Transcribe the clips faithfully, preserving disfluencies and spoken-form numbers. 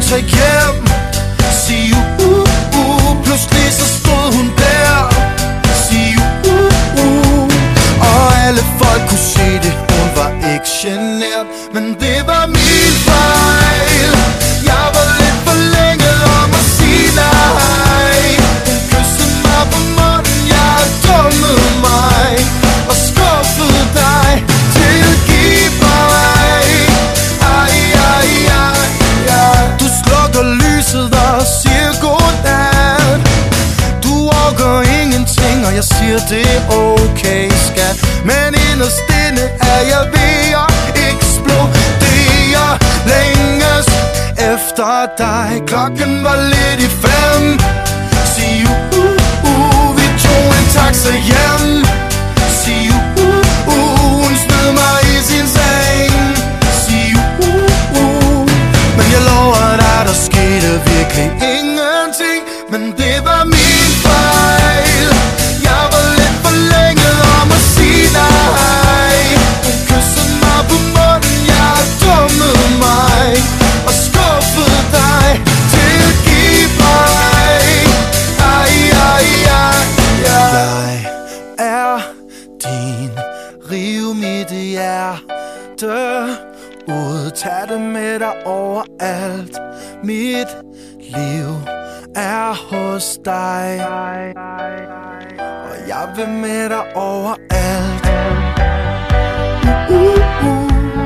tage hjem. Sig uh, uh, pludselig så stod hun der. Sig uh, uh, og alle folk kunne se det. Hun var ikke genert, men det var min fejl. Jeg var lidt for længe om at sige nej. Hun kyssede mig på munden, jeg dummede mig og skuffede dig. Tilgiv mig. Ej, ej, ej, ej. Du slukker lyset og siger godnat. Du orker ingenting, og jeg siger det er okay, skat. Men inderst inde er jeg ved at eksplodere. Længes efter dig. Klokken var lidt i fem. Sig uh, uh, uh, vi tog en taxa hjem. Sig uh, uh, uh, hun smed mig i sin seng. Sig uh, uh, men jeg lover dig, der skete virkelig ingenting. Men det var min fejl. Jeg var lidt for længe om at sige nej. Hun kyssede mig på munden, jeg dummede mig og skuffede dig. Tilgiv mig. Ej, ej, ej, ej. Jeg er din. Riv mit hjerte ud. Tag det med dig overalt. Mit liv er hos dig, og jeg vil med dig overalt. Uh, uh, uh.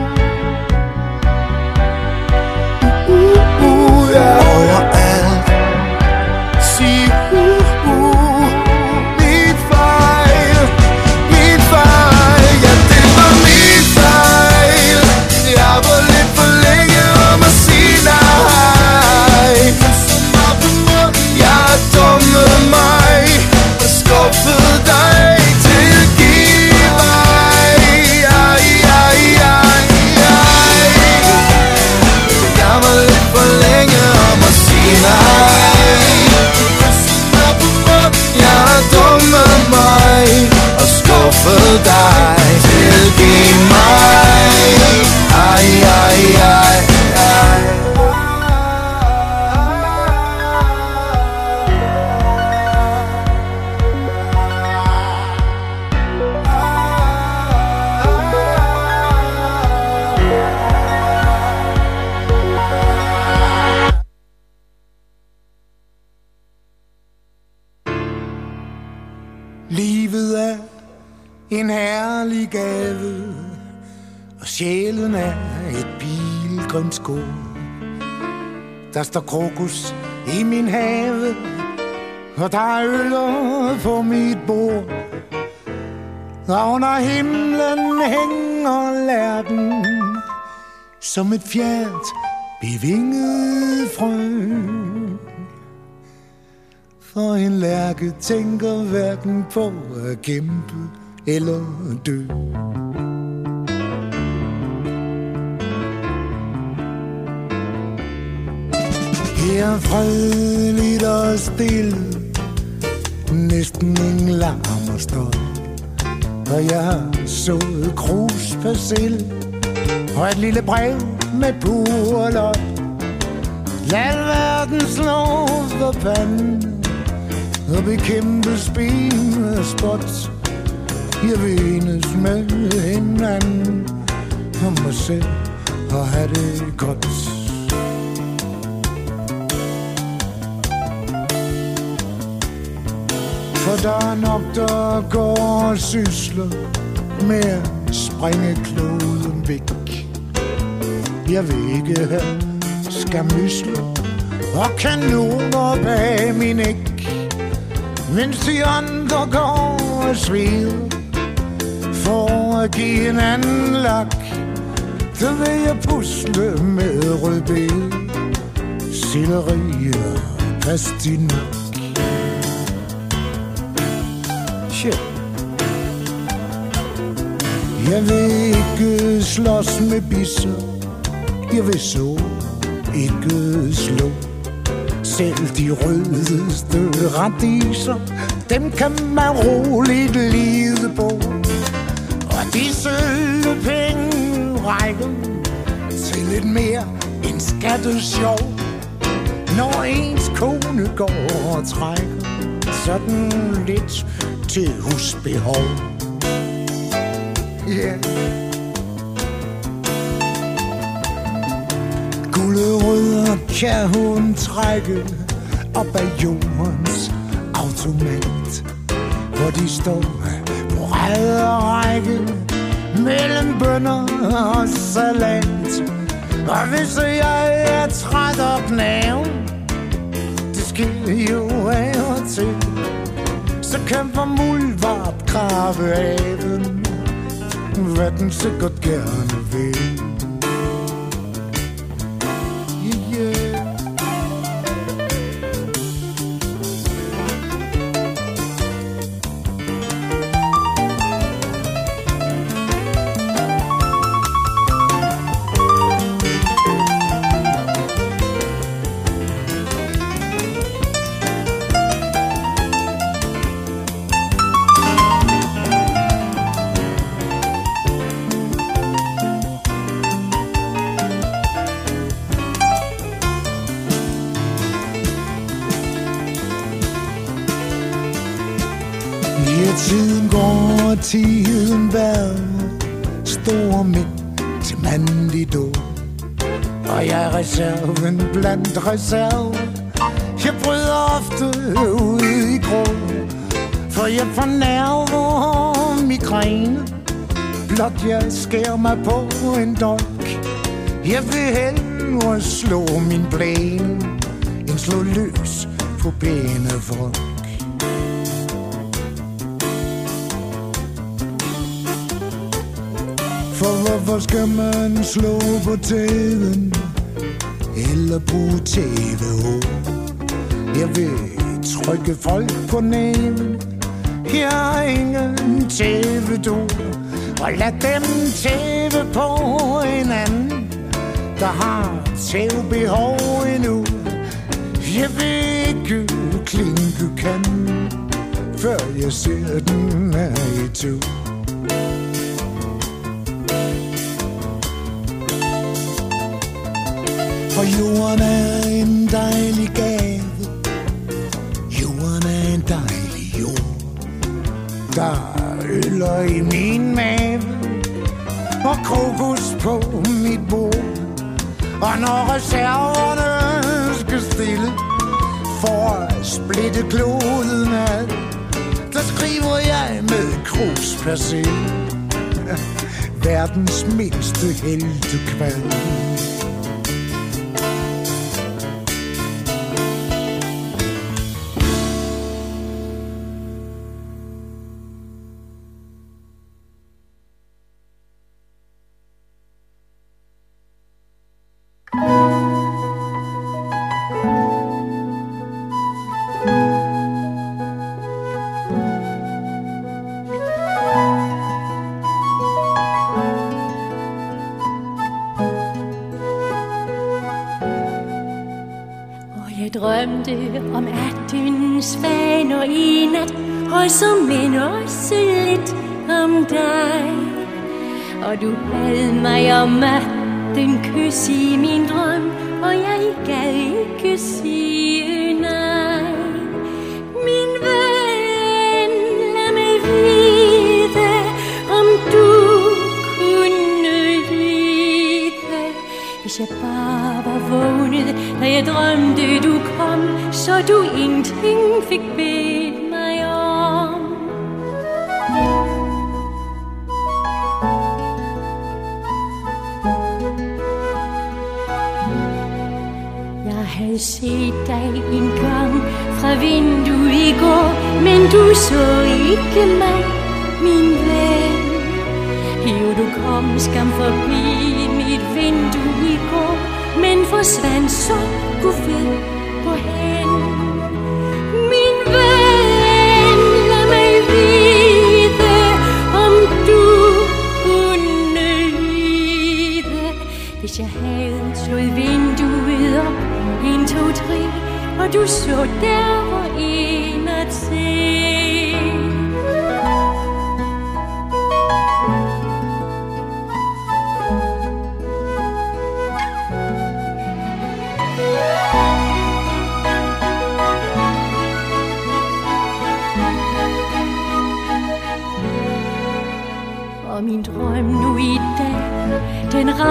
Uh, uh, yeah. Overalt. Sig uh, uh. Min fejl, min fejl. Ja, det var min fejl. Jeg var lidt for længe om at sige nej. Jeg dummede mig og skuffede dig. Tilgiv mig. Ej, ej, ej, ej. Jeg var lidt for længe om at sige nej. Jeg dummede mig og skuffede dig. Tilgiv mig. Ej, ej, ej, ej. Livet er en herlig gave, og sjælen er et pilgrimsgård. Der står krokus i min have, og der er øller på mit bord. Og under himlen hænger lærken som et fjernt bevinget frø. For en lærke tænker hverken på at kæmpe eller dø. Her fredeligt og stille, næsten ingen larm og støj. Og jeg har sået krus persille og et lille brev med purløg. Lad verden slå for panden og bekæmpe spin og spot. Jeg vil enes med hinanden om mig selv og have det godt. For der er nok, der går og sysler med at springe kloden væk. Jeg vil ikke have skamysler og kanoner bag min æg. Mens de andre går og sveder for at give en anden lak, så vil jeg pusle med rødbede, selleri og pastinak. Shit. Jeg vil ikke slås med bisser, jeg vil så ikke slå. Selv de rødeste radiser, dem kan man roligt lide på. Og de søde penge rækker til lidt mere end skattesjov. når ens kone går og trækker sådan lidt til husbehov. Yeah. Gulerødder kan hun trække op af jordens automat, hvor de står på ræd og række mellem bønner og salat. Og hvis jeg er træt og knæv, det sker jo af og til, så kæmper muldvarp grave haven, hvad den sikkert gerne vil. Tiden går, og tiden bærer store mænd til mandlig dåd. Og jeg er reserven blandt reserver. Jeg bryder ofte ud i gråd, for jeg får nerver og migræne. Blot jeg skærer mig på en dolk, jeg vil hellere slå min blæne end slå løs på pæne folk. For hvorfor skal man slå på tæven eller bruge tæveord? Jeg vil trykke folk på næven, jeg har ingen tævedor. Og lad dem tæve på hinanden, der har tævebehov endnu. Jeg vil ikke klinke kanden, før jeg ser den her i to. For jorden er en dejlig gave, jorden er en dejlig jord. Der er øller i min mave og krokus på mit bord. Og når reserverne skal stille for at splitte kloden ad, der skriver jeg med kruspersille verdens mindste heltekvad. Drømte om atten svaner i nat, og som minder også lidt om dig. Og du bad mig om atten kys i min drøm, og jeg gad ikke sige nej. Min ven, lad mig vide, om du kunne lide, hvis jeg bare var vågnet, da jeg drømte du kom, så du ingenting fik bedt mig om. Jeg havde set dig en gang fra vinduet i går, men du så ikke mig, min ven. Jo, du kom skam forbi mit vindue i går, men forsvandt så Gud ved hvorhen. Min ven, lad mig vide, om du kunne lide, hvis jeg havde slået vinduet op, en, to, tre, og du så der var en at se.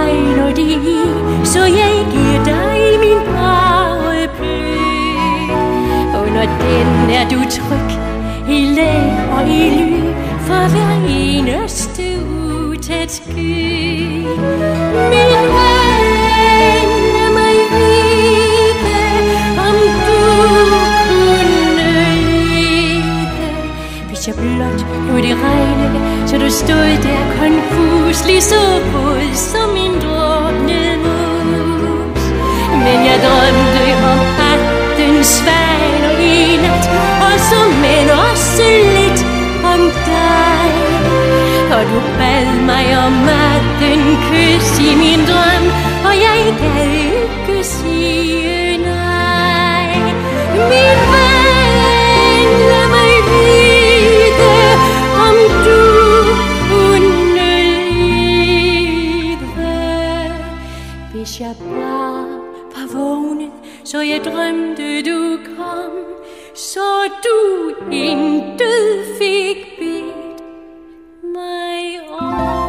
regner det i, så jeg giver dig min paraply. Under den er du tryg, i lag og i ly, for hver eneste utæt sky. Min ven, lad mig vide, om du kunne lide. Hvis jeg blot lod det regne, så du stod der konfus, lige så våd som en druknet mus. Men jeg drømte om hatten, svan og i nat, og så men også lidt om dig. Og du bad mig om natten, kys i min drøm, og jeg gad ikke sige nej. Min ven, lad mig vide, om du kunne lide. Hvis jeg bare var vågnet, så jeg drømte du kom, så du intet fik bedt mig om.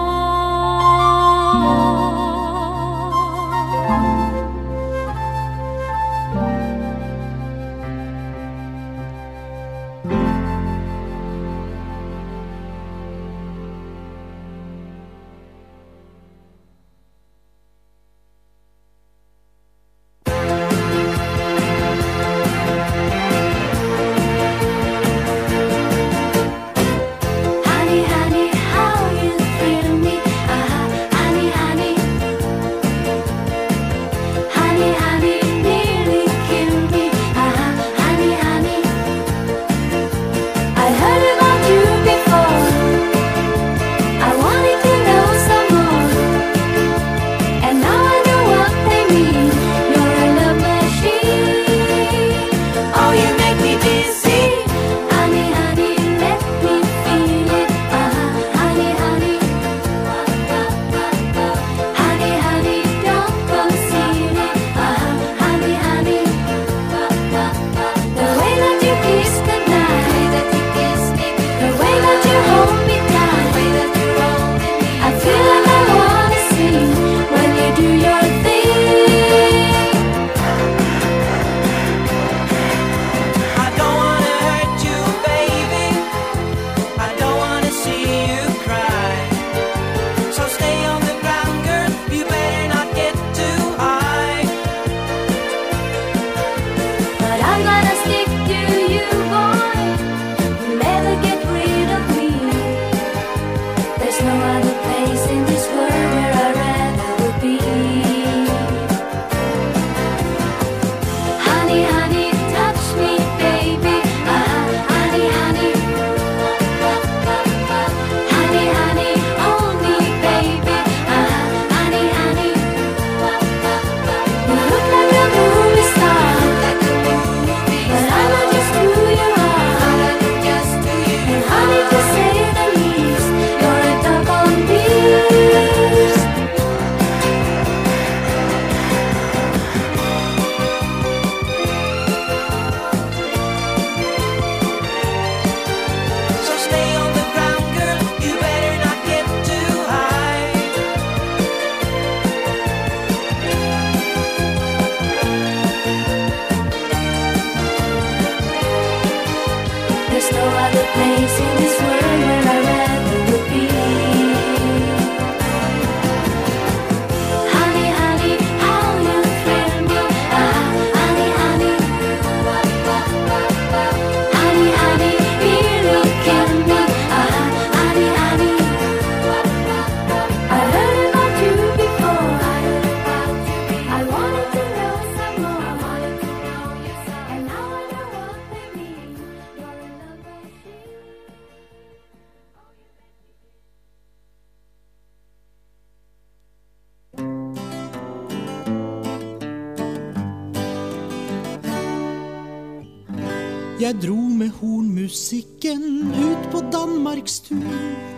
Jeg dro med hornmusikken ut på Danmarks tur,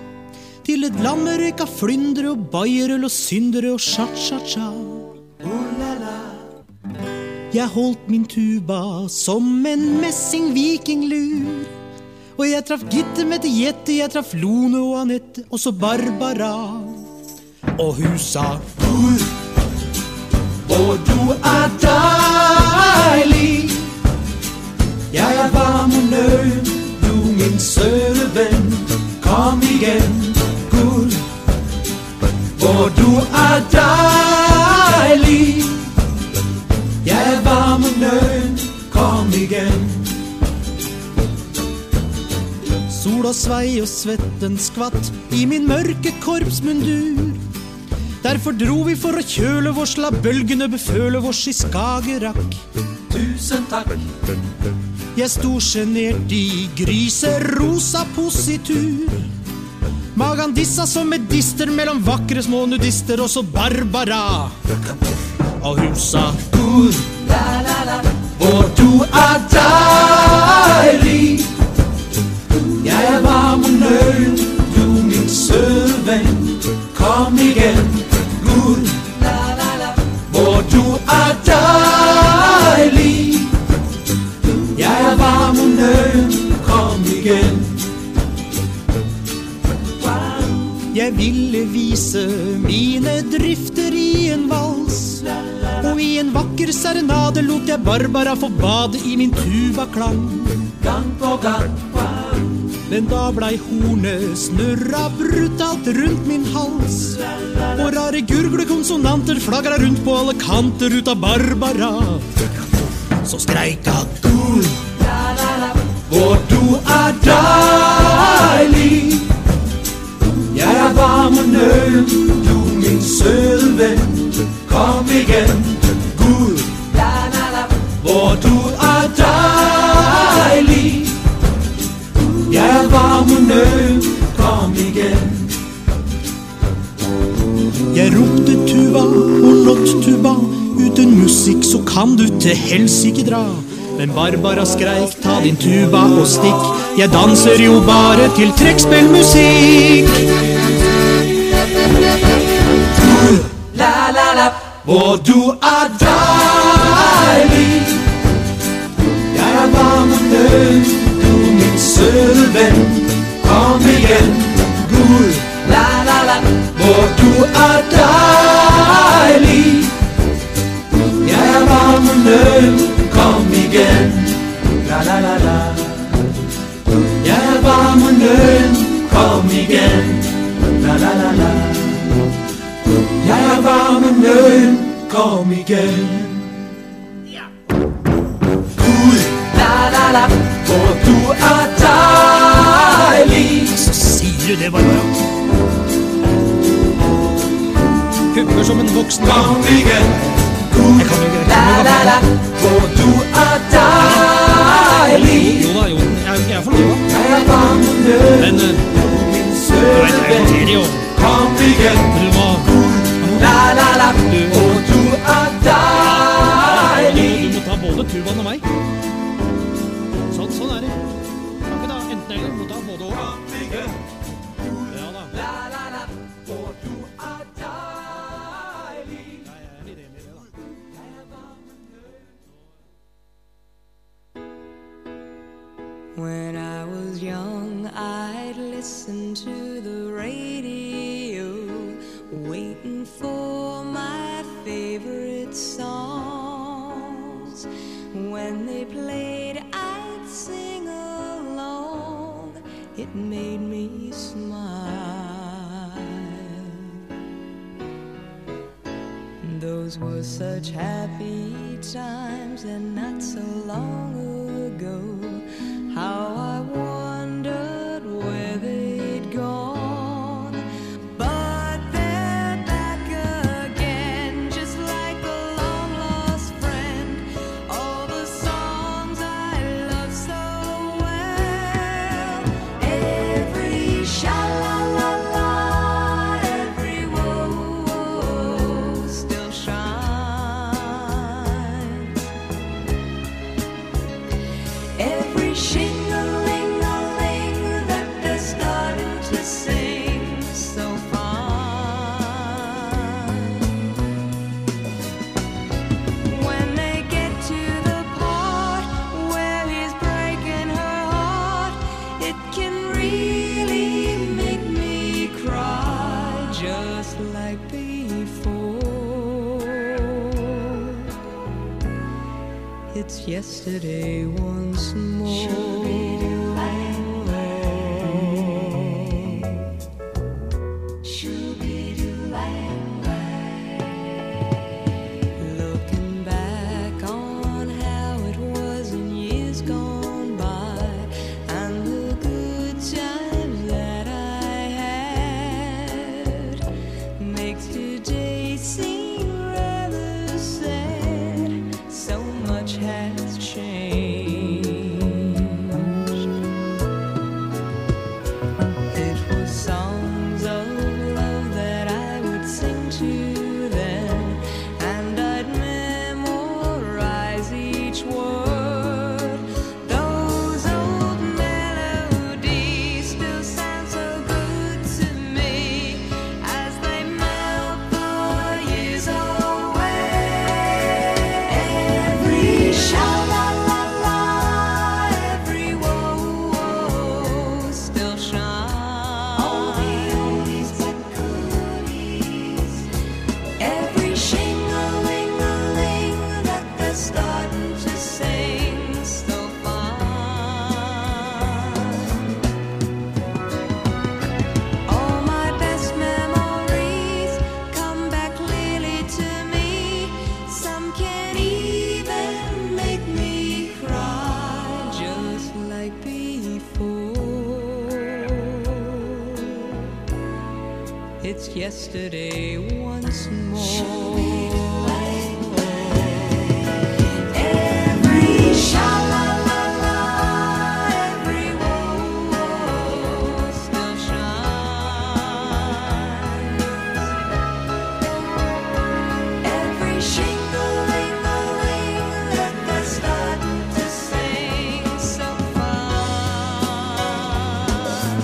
til et land med røyka flyndre og bajerøl og syndere og cha-cha-cha. Jeg holdt min tuba som en messing vikinglur, og jeg traff Gitte, Mette, Jette, jeg traff Lone og Anette, og så Barbara. Og hun sa: Gud, hvor du er dejlig. Jeg er varm og nøgen, du min søde ven. Kom igen, Gud, hvor du er dejlig. Jeg er varm og nøgen, kom igen. Sola svei og svetten skvatt i min mørke korpsmundur. Derfor dro vi for å kjøle vårs, la bølgene beføle vårs i Skagerrak. Tusen takk. Jeg sto genert i gryserosa positur. Magan dissa som med dister mellom vakre små nudister, og så Barbara. Og hun sa: Gud, hvor du er dejlig. Jeg er varm og nøgen, du min søde ven. Kom igen, Gud, hvor du er dejlig. Jeg er varm og nøgen, kom igen. Jeg ville vise mine drifter i en vals, og i en vakker serenade lot jeg Barbara få bade i min tubaklang. Gang på gang. Men da blei hornet snurra brutalt rundt min hals, og rare gurglekonsonanter flagra rundt på alle kanter ut av Barbara. Så skreik han: Gud, hvor du er dejlig. Jeg er varm og nøgen, du min søde ven. Kom igen, Gud, hvor du er dejlig. Jeg er varm og nøgen, kom igen. Jeg ropte tuba og låt tuba, uten musikk så kan du til helsike dra. Men Barbara skreik: ta din tuba og stikk, jeg danser jo bare til trekkspillmusikk. Gud, la la la, hvor du er dejlig. Jeg er varm og nøgen, du min søde ven. Kom igen, Gud, la la la, hvor du er dejlig. Jeg er varm og nøgen, kom igen. La la la la. Jeg er varm og nøgen, kom igen. La la la la. Jeg er varm og nøgen, kom igen. Gud, la la la, hvor du er dejlig. Så sier du det, Barbara. Hupper som en voksen mann. Kom igen, Gud, Jeg kan jo ikke la la la, hvor du er dejlig. Jo da, jo, jeg, jeg er fornøyd. Jeg er varm og nøgen, Men uh, min jeg søde vet, jeg ven. håndterer jo. Kom igen, Du må... la la la, hvor du er Du, dejlig. du må ta både tubaen og meg. Sånn, sånn er det. Kan ikke da, enten eller, du må ta både og. Ja da. La la la, hvor du er dejlig. Ja, jeg er litt enig i det da. When I was young, I'd listen to the radio, waiting for my favorite songs. When they played, I'd sing along. It made me smile. Those were such happy times, and not so long ago. How I wondered where they'd gone. But they're back again, just like a long-lost friend. All the songs I love so well. Every sha-la-la-la, every woe still shines. Every shing-a-ling-a It's yesterday once more. Looking back on how it was in years gone by, and the good times that I had, makes today seem rather sad. So much has changed. It was songs of love that I would sing to them, and I'd memorize each word. Those old melodies still sound so good to me as they melt the years away. Every sha-la-la-la, every whoa-whoa still shines. All the oldies but goodies, every shing-a-ling-a-ling that they're starting to sing so fine. All my best memories come back clearly to me. Some can even make me cry, just like before. It's yesterday once more. Every sha-la-la-la, every whoa-whoa still shines. Every shing-a-ling-a-ling that they're starting to sing so fine.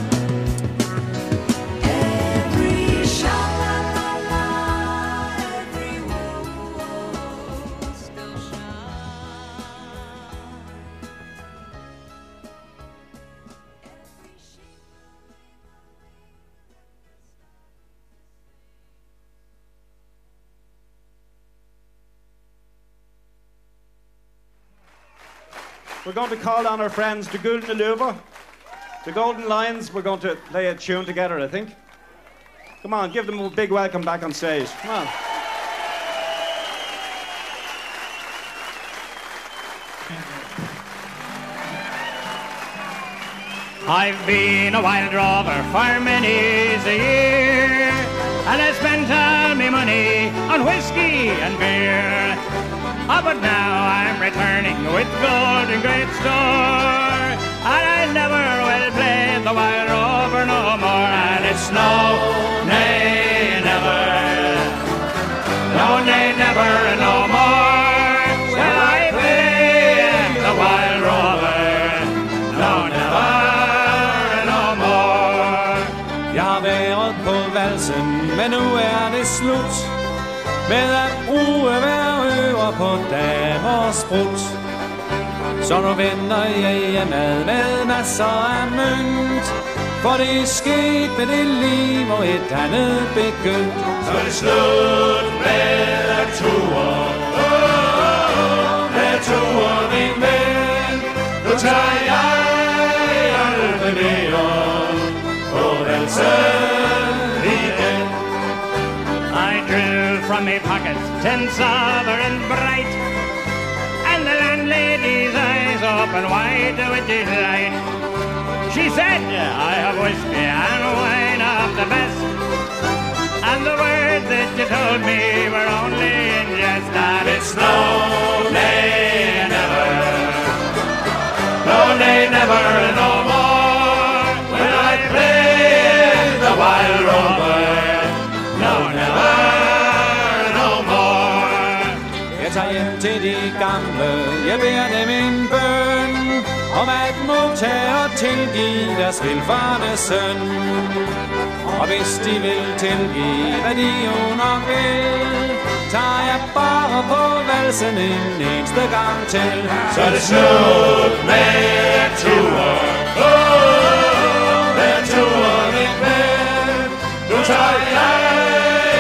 Every sha-la-la-la, every whoa-whoa still shines. Every We're going to call on our friends, the Golden Luva, the Golden Lions. We're going to play a tune together, I think. Come on, give them a big welcome back on stage. Come on. I've been a wild rover for many's a year, and I spent all my money on whiskey and beer. Ah, but now I'm returning with gold in great store, and I never will play the wild rover no more. And it's no, nay, never, no, nay, never, no more will I play the wild rover. No, never. Jeg har været på valsen, men nu er det slut med at bruge hver øver på damers brud. Så nu vender jeg hjemad med masser af mønt, for det er sket med det liv og et andet begyndt. Så er det slut med at ture, oh, med at ture, min ven. Nu tager jeg aldrig mere på valsen igen. I drew from my pockets ten sovereigns bright, and the landlady's eyes open wide with delight. She said, I have whiskey and wine of the best, and the words that you told me were only in jest. And it's no, nay, never, no, nay, never, no more will I play the wild rover. No, never, no more. Jeg tager hjem til de gamle, jeg beder dem en bøn om at modtage og tilgive deres velfarne søn. Og hvis de vil tilgive, hvad de jo nok vil, tager jeg bare på valsen en eneste gang til. Så er det slut med at ture, oh, med at ture, min ven. Nu tager jeg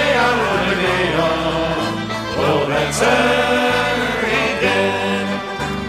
aldrig mere på valsen igen.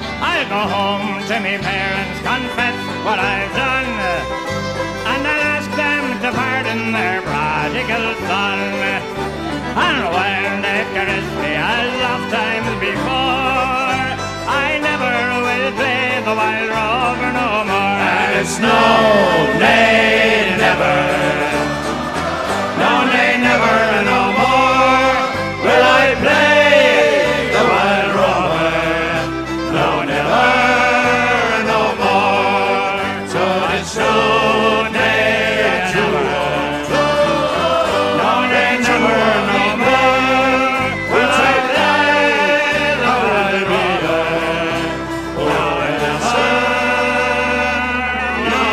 me parents confess what I've done, and I'll ask them to pardon their prodigal son. And when they caress me as oft times before, I never will play the wild rover no more. And it's no, nay, never, no, nay, never, no more will I play the wild rover. No, never, no more. So it's no, nay, never, no, nay, never, no more will I play the wild rover. No, never, no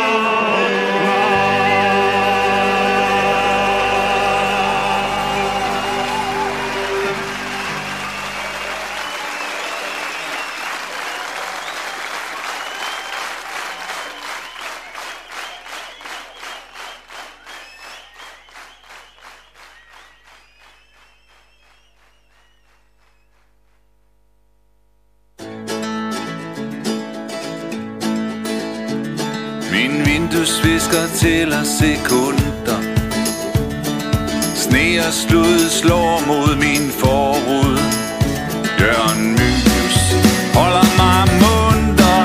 Min vinduesvisker tæller sekunder. Sne og slud slår mod min forrude. Jørgen Mylius holder mig munter.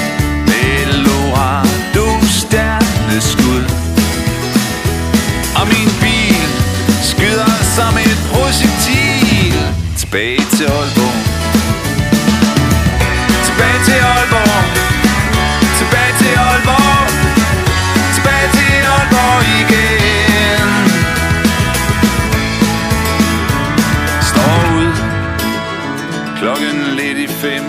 Eldorado stjerneskud. Og min bil skyder som et projektil. Tilbage til Aalborg. Tilbage til Aalborg. Tilbage til Aalborg. Tilbage til Aalborg igen. Står ud klokken lidt i fem.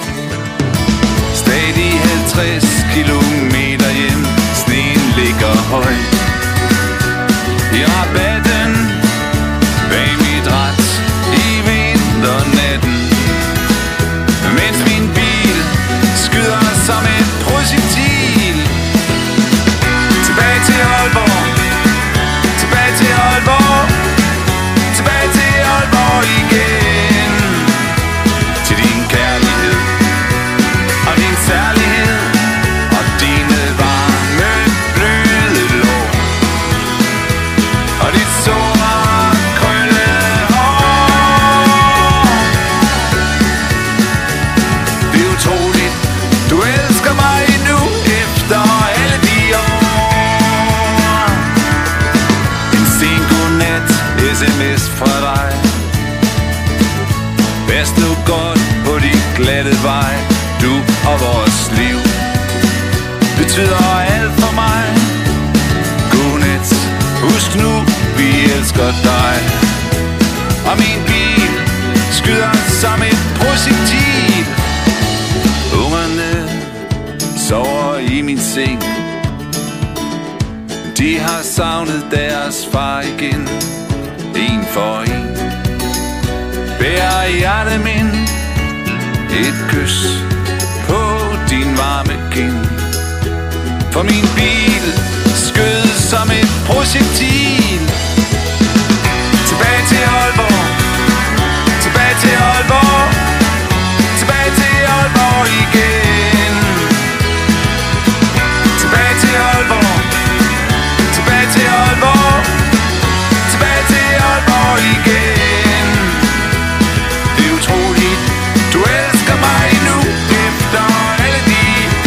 Stadig halvtreds kilometer hjem. Sneen ligger højt i rabatten bag mit rat i vinternatten. Mens min bil skyder som et projektil. Tilbage til Aalborg. Tilbage til Aalborg. Tilbage til Aalborg igen. Til din kærlighed og din særlighed og dine varme bløde lår og dit sorte krøllede hår. Det er utroligt, du elsker mig nu efter alle de år. En sen godnat sms fra dig. Pas nu godt på de glatte vej. Du og vores liv betyder alt for mig. Godnat, husk nu, vi elsker dig. Og min bil skyder som et projektil. Ungerne sover i min seng. De har savnet deres far igen. En for en. Bær hjertet min. Et kys på din varme kind. For min bil skød som et projektil. Tilbage til Aalborg. Tilbage til Aalborg. Tilbage til Aalborg igen. Tilbage til Aalborg. Tilbage til Aalborg. Tilbage til Aalborg igen. Det er utroligt, du elsker mig nu efter alle de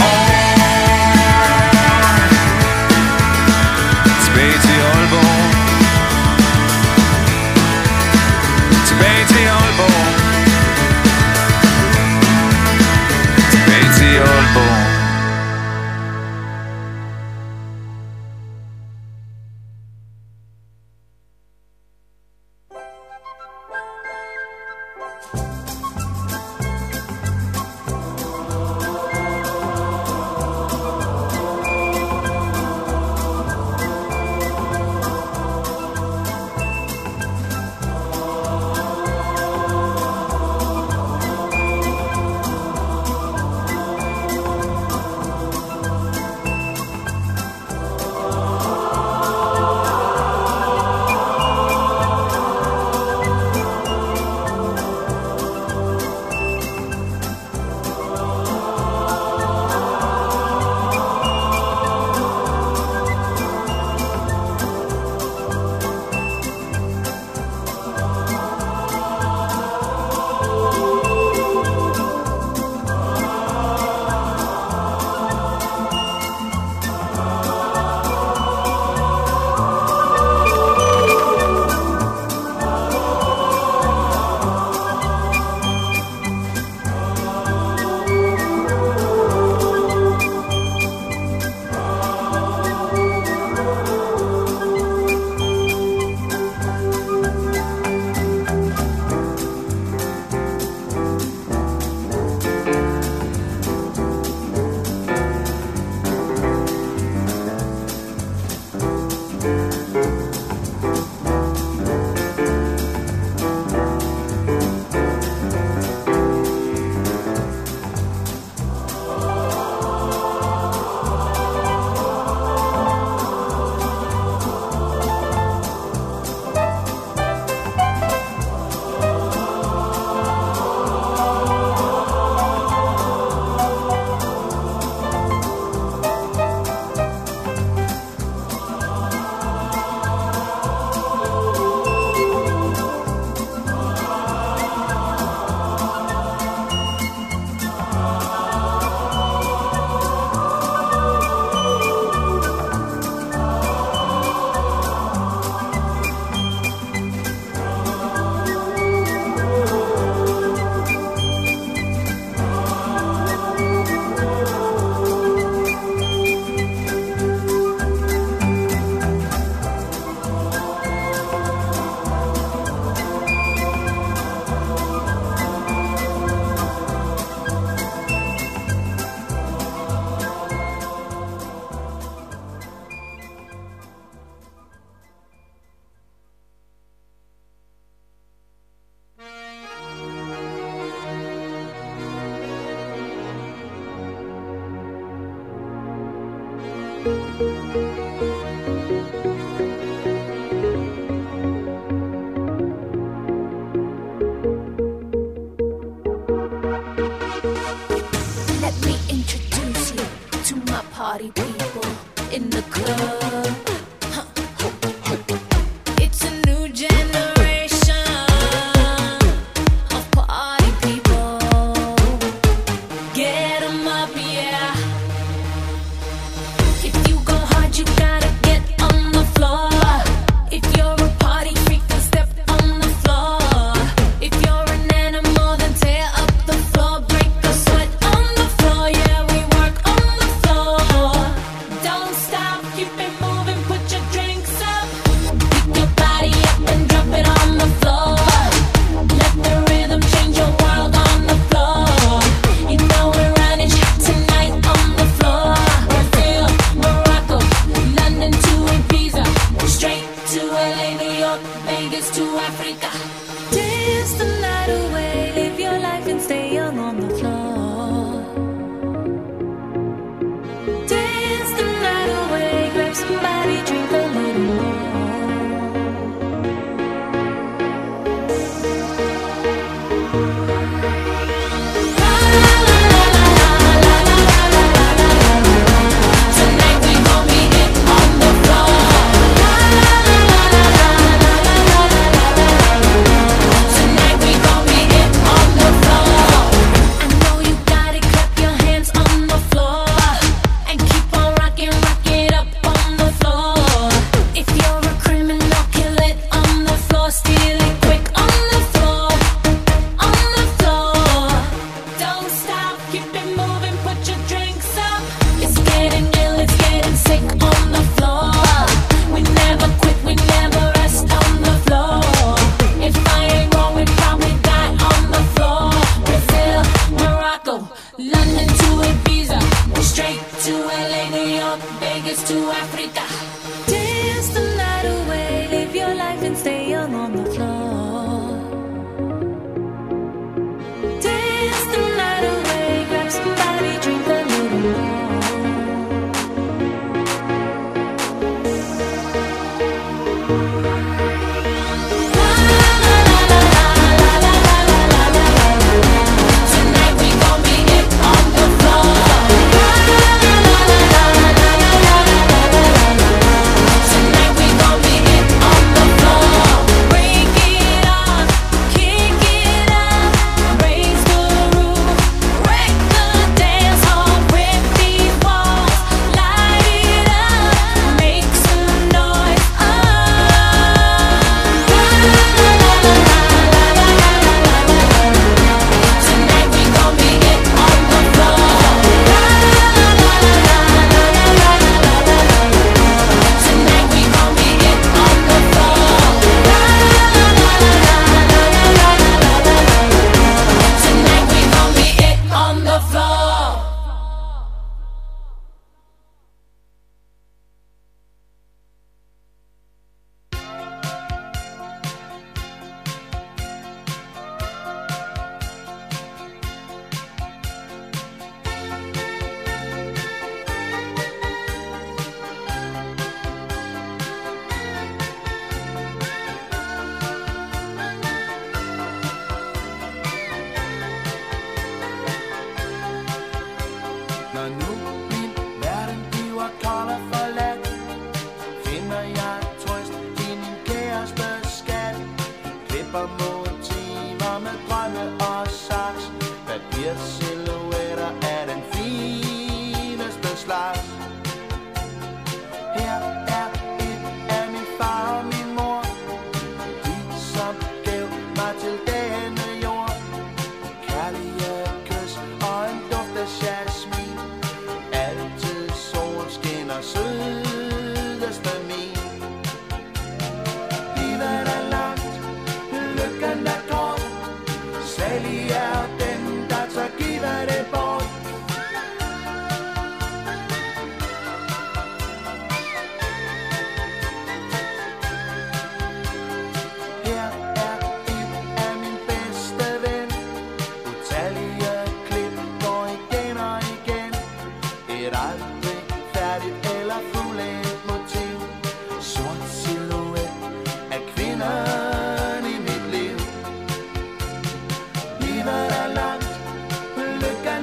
år. Tilbage til Aalborg. Tilbage til Aalborg. Tilbage til Aalborg. party people in the club. It's a new generation of party people. Get 'em up, yeah. If you go hard, you gotta get on the floor. If you're a party freak, then step on the floor. If you're an animal, then tear up the floor. Break the sweat on the floor, yeah, we work on the floor. Don't stop, keep it moving, put your drinks up. Pick your body up and drop it on the floor. Let the rhythm change your world on the floor. You know we're running shit tonight on the floor. Brazil, Morocco, London to Ibiza, straight to L A, New York, Vegas to Africa. Dance the night away, live your life and stay young on the floor. Dance the night away, grab somebody, drink a little more. Tonight we gon' be it on the floor. Tonight we gon' be it on the floor. I know you got it, clap your hands on the floor. And keep on rocking, rock it up on the floor. If you're a criminal, kill it on the floor. Steal it quick on the floor. On the floor. Don't stop, keep it moving, put your drinks up. It's getting ill, it's getting sick on the floor. We never quit, we never rest on the floor. If I ain't wrong, we probably die on the floor. Brazil, Morocco, London to Ibiza, straight to L A, New York, Vegas to Africa. Dance the night away, live your life and stay young on the floor. Dance the night away, grab somebody, drink a little more. Tonight we gon' be it on the floor. Tonight we gon' be it on the floor. Break it off, kick it up, raise the roof, wreck the dance hall, rip these walls, light it up, make some noise. Tonight we gon' be it on the floor. Tonight we gon' be it on the floor. Tonight we gon' be it on the floor. Når nu min verden bliver kold og forladt, finder jeg trøst i min kærestes skat. Klipper motiver med drømme og saks, papirsilhuetter af den fineste slags. Her er et af min far og min mor, de som gav mig til denne jord. Kærlige kys og en duft af jasmin, altid solskin og sødeste min. Livet er langt, lykken er kort, salig er den, der tør give det bort. Her er et af min bedste ven, utallige klip går igen og igen. Et aldrig færdigt eller fuldendt motiv, sort silhuet af kvinden i mit liv. Livet er langt, lykken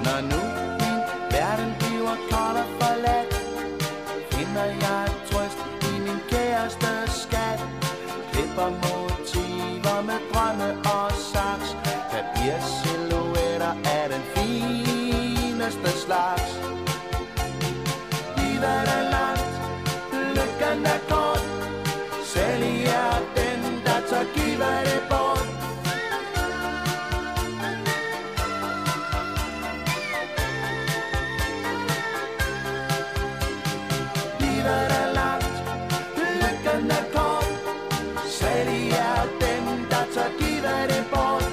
Når nu min verden bliver kold og forladt, finder jeg trøst i min kæreste skat. Klipper motiver med drømme og saks, papirsilhuetter af den fineste slags. Livet er langt, lykken er kort, særlig er den, der tør give det bort. Livet er langt, lykken er kort, særlig er den, der tør give det bort.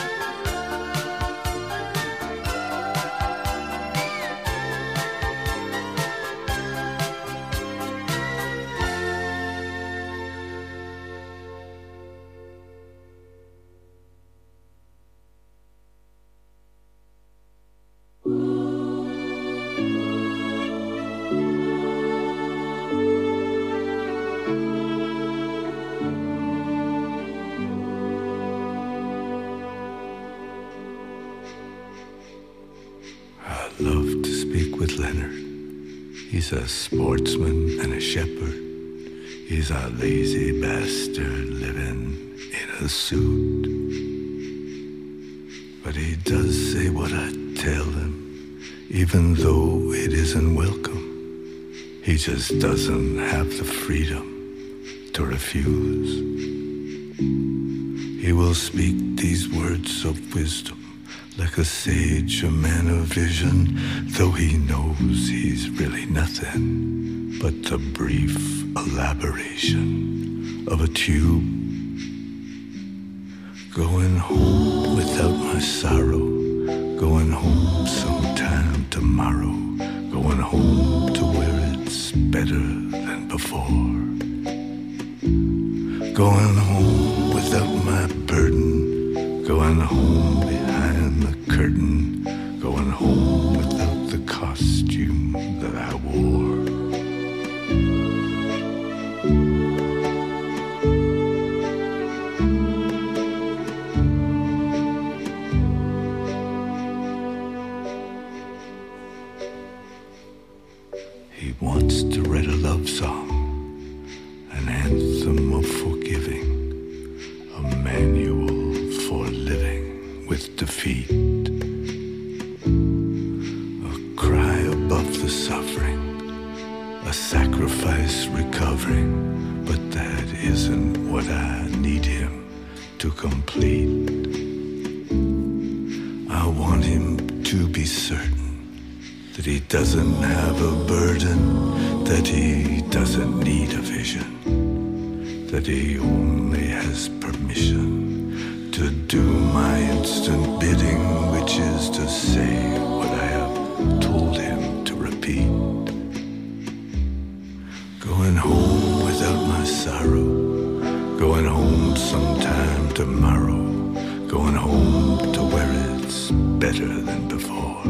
He's a sportsman and a shepherd. He's a lazy bastard living in a suit. But he does say what I tell him, even though it isn't welcome. He just doesn't have the freedom to refuse. He will speak these words of wisdom like a sage, a man of vision, though he knows he's really nothing but the brief elaboration of a tube. Going home without my sorrow, going home sometime tomorrow, going home to where it's better than before. Going home without my burden, going home behind the curtain, going home without the costume that I wore. He wants to write a love song, an anthem of forgiving, a manual for living with defeat, a cry above the suffering, a sacrifice recovering, but that isn't what I need him to complete. I want him to be certain that he doesn't have a burden, that he doesn't need a vision, that he only has permission to do my instant bidding, which is to say what I have told him to repeat. Going home without my sorrow, going home sometime tomorrow, going home to where it's better than before.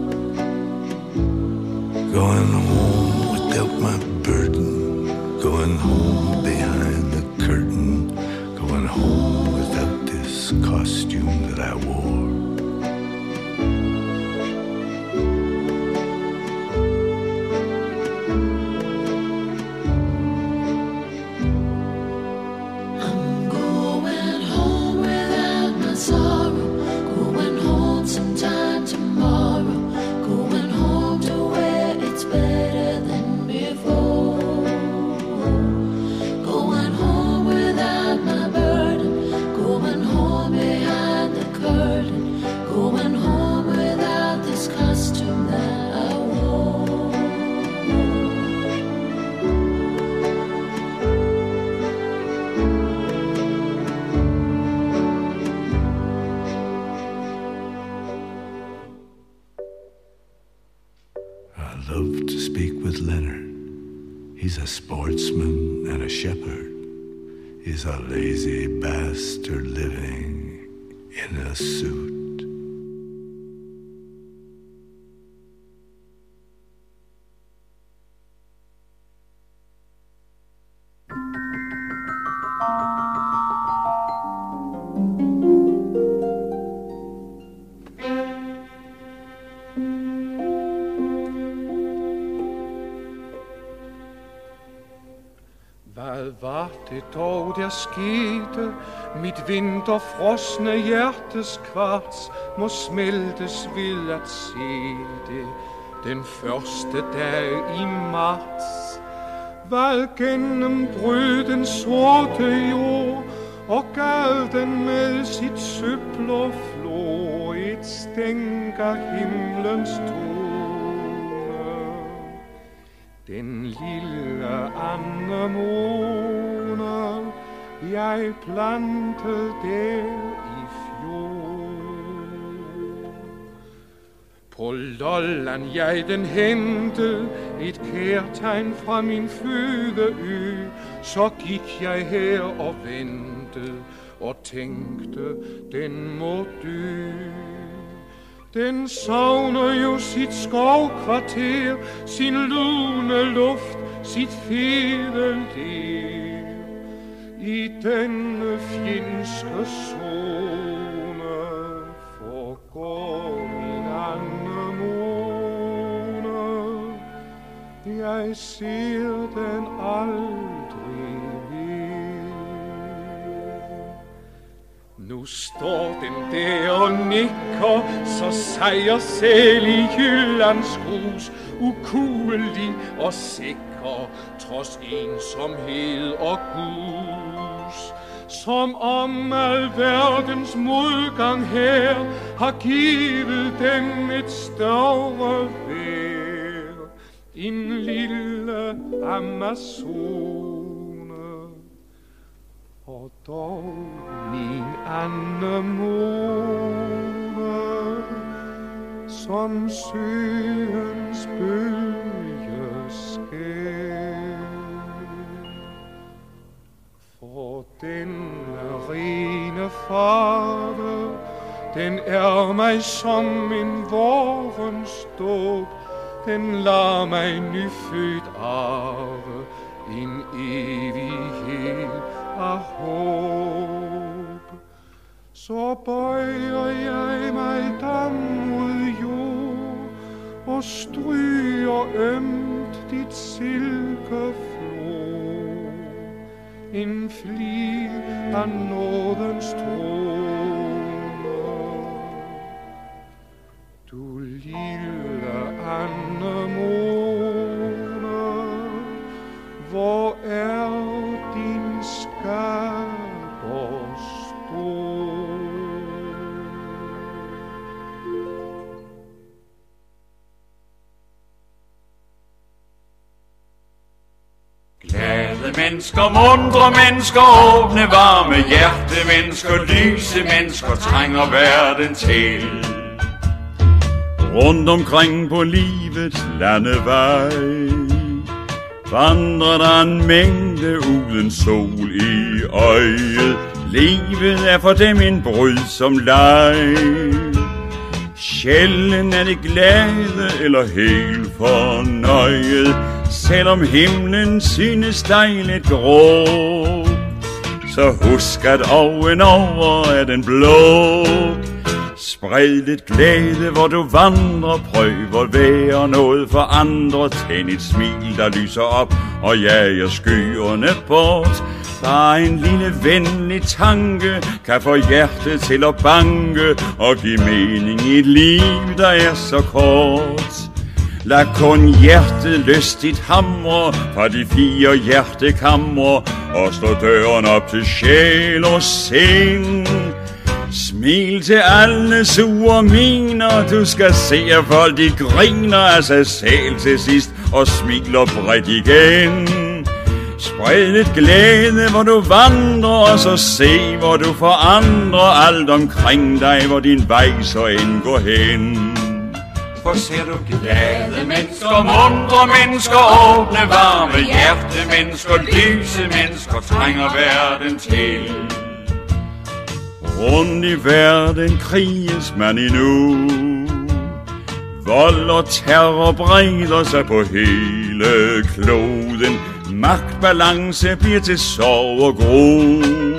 Going home without my burden, going home behind the curtain, going home without this costume that I wore. I'm going home without my sorrow, going home sometime tomorrow, going home to where it's better than before. Going home without my burden, going home behind the curtain, going home without this costume that I wore. I love to speak with Leonard. He's a sportsman and a shepherd. He's a lazy bastard living in a suit. det dog der skete, mit vinterfrosne hjertes kvarts må smeltes ved at se det. Den første dag i marts valg gennem brød den sorte jord og gav den med sit søbler flor et stænk af himlens tone. Den lille anemone jeg plantede der i fjor. På Lolland jeg den hente et kærtegn fra min fødeø. Så gik jeg her og ventede og tænkte, den må dø. Den savner jo sit skovkvarter, sin lune luft, sit fede ler. I denne fjendske zone forgår min anemone. Jeg ser den aldrig mere. Nu står den der og nikker, så sejr selv i Jyllands grus, ukuelig og sikker, trods ensomhed og gus. Som om al verdens modgang her har givet dem et større vejr. En lille Amazone, og dog min anemone, som søens bølgeskær. For denne rene farve, den er mig som en vårens dåb. Den lader mig nyfødt arve en evighed af håb. Så bøjer jeg mig dam mod jord og stryger ømt dit silkeflor. En flig af nådens trone. Du lille anemone, hvor er din skaber stor? Glade mennesker, mundre mennesker, åbne, varme hjerte mennesker, lyse mennesker trænger verden til. Rundt omkring på livets landevej vandrer der en mængde uden sol i øjet. Livet er for dem en brydsom leg. Sjældent er det glade eller helt fornøjet, selvom himlen synes dig lidt grå. Så husk at oven over er den blå. Spred lidt glæde, hvor du vandrer, prøv at være noget for andre. Tænd et smil, der lyser op og jager skyerne bort. Bare en lille venlig tanke kan få hjertet til at banke og give mening i et liv, der er så kort. Lad kun hjertet lystigt hamre fra de fire hjertekamre og slå døren op til sjæl og sind. Smil til alle sure miner, du skal se at folk de griner af sig selv til sidst og smiler bredt igen. Spred lidt glæde, hvor du vandrer, og så se, hvor du forandrer alt omkring dig, hvor din vej så end går hen. For ser du glade mennesker, mundre mennesker, åbne, varme hjerte mennesker, lyse mennesker trænger verden til. Rundt i verden kriges man endnu. Vold og terror breder sig på hele kloden. Magtbalance bliver til sorg og gro.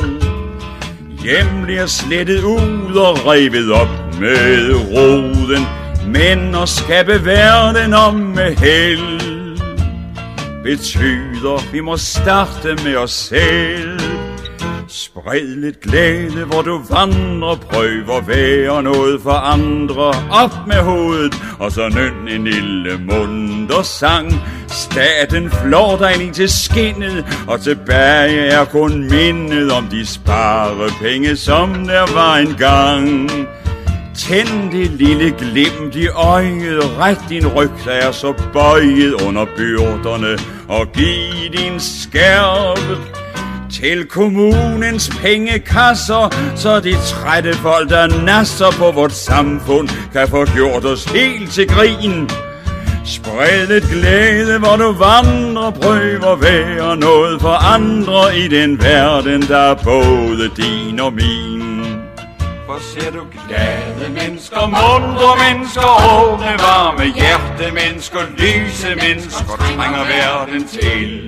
Hjem bliver slettet ud og revet op med roden. Men at skabe verden om med held betyder lyder, vi må starte med os selv. Spred lidt glæde, hvor du vandrer, prøv at være noget for andre. Op med hovedet, og så nynn en lille munter sang. Staten flår dig lige til skinnet, og tilbage er kun mindet om de sparepenge, som der var engang. Tænd det lille glimt i øjet, ret din ryg, der er så bøjet under byrderne, og giv din skærp til kommunens pengekasser, så de trætte folk, der nasser på vort samfund, kan få gjort os helt til grin. Spred lidt glæde, hvor du vandrer, prøv at være noget for andre i den verden, der er både din og min. For ser du glade mennesker, muntre mennesker, åbne varme hjerte mennesker, lyse mennesker, trænger verden til.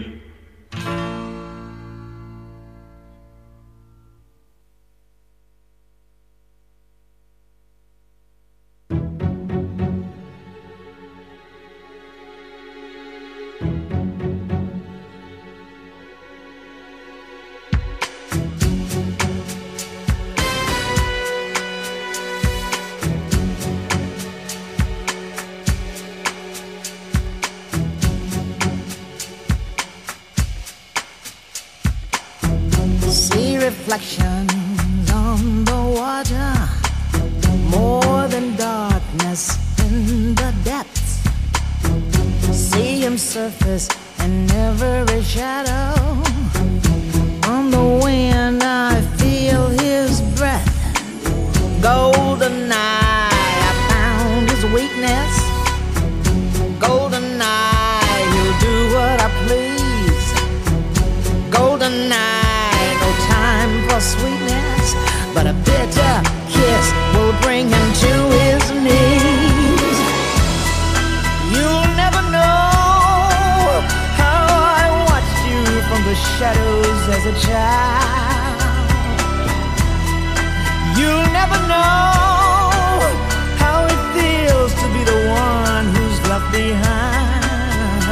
Reflections on the water, more than darkness in the depths. See him surface in every shadow. On the wind I feel his breath. Golden eye, I found his weakness. Golden eye, he'll do what I please. Golden eye, for sweetness, but a bitter kiss will bring him to his knees. You'll never know how I watched you from the shadows as a child. You'll never know how it feels to be the one who's left behind.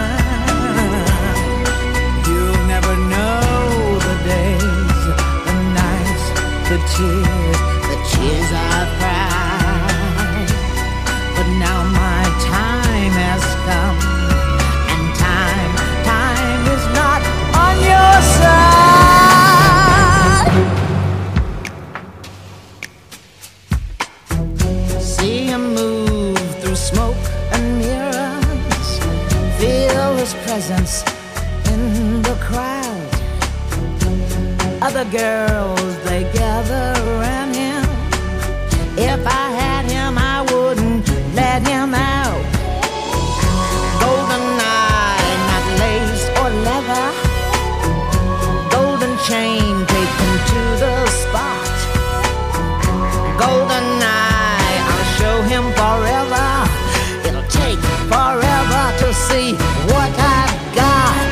You'll never know the days, the tears, the tears I've cried. But now my time has come, and time, time is not on your side. See him move through smoke and mirrors, feel his presence in the crowd. Other girls, they gather around him. If I had him, I wouldn't let him out. Golden eye, not lace or leather. Golden chain, take him to the spot. Golden eye, I'll show him forever. It'll take forever to see what I've got.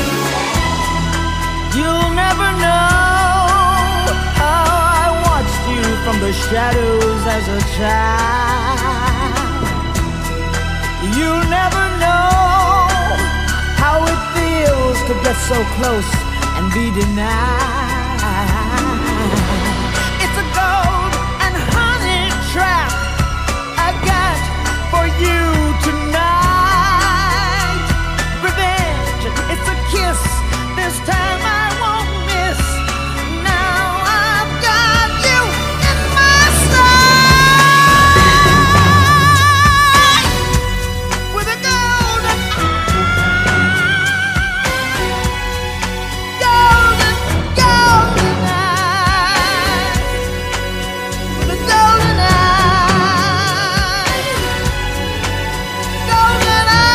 You'll never know from the shadows as a child. You'll never know how it feels to get so close and be denied. It's a gold and honey trap I got for you tonight. Revenge, it's a kiss, this time I won't miss. Now I've got you in my sight with a golden golden, golden eye, with a golden eye, golden eye.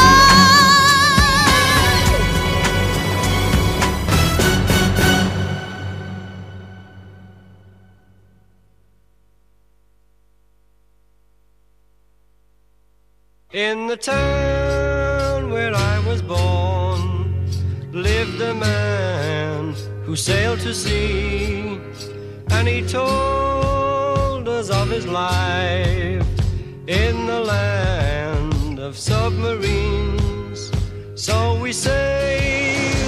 In the town where I was born lived a man who sailed to sea, and he told us of his life in the land of submarines. So we sailed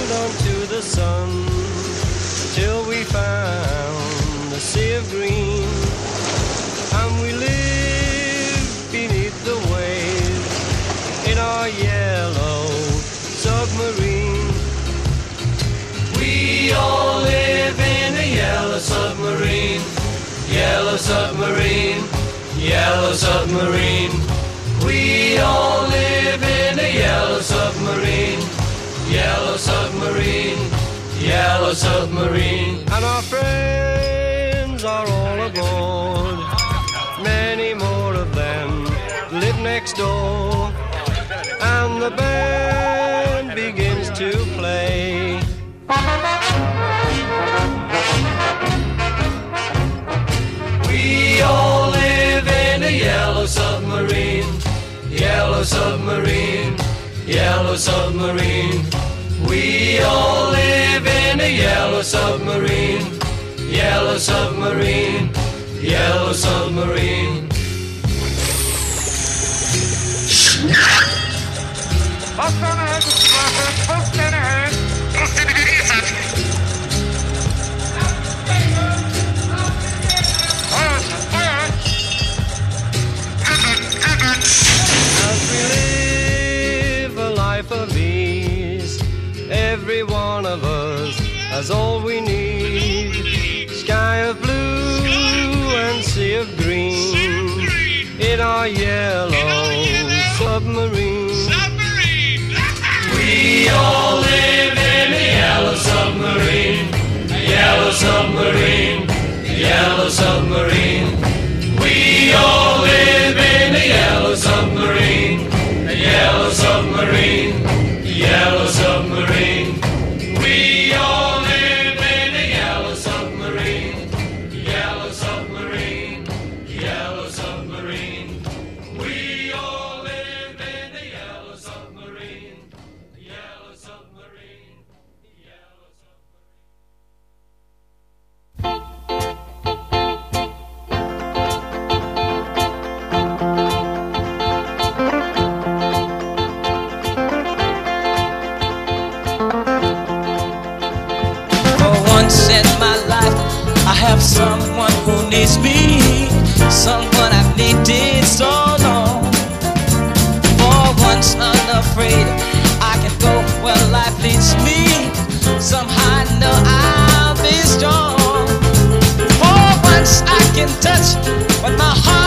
yellow submarine. We all live in a yellow submarine. Yellow submarine, yellow submarine. And our friends are all aboard. Many more of them live next door. And the band begins to play. We all live in a yellow submarine. Yellow submarine, yellow submarine. We all live in a yellow submarine. Yellow submarine, yellow submarine. Post on ahead, Mister Crawford. Post on ahead. Post on ahead. As we live a life of ease, every one of us has all we need. Sky of blue and sea of green in our yellow submarine. We all live in a yellow submarine. Yellow submarine, yellow submarine. We all live in a yellow submarine. A yellow submarine, yellow submarine. We all live in a yellow submarine. Yellow submarine, yellow submarine. We all live in a yellow submarine. Yellow submarine, yellow Once in my life, I have someone who needs me, someone I've needed so long. For once unafraid, I can go where life leads me. Somehow I know I'll be strong. For once I can touch what my heart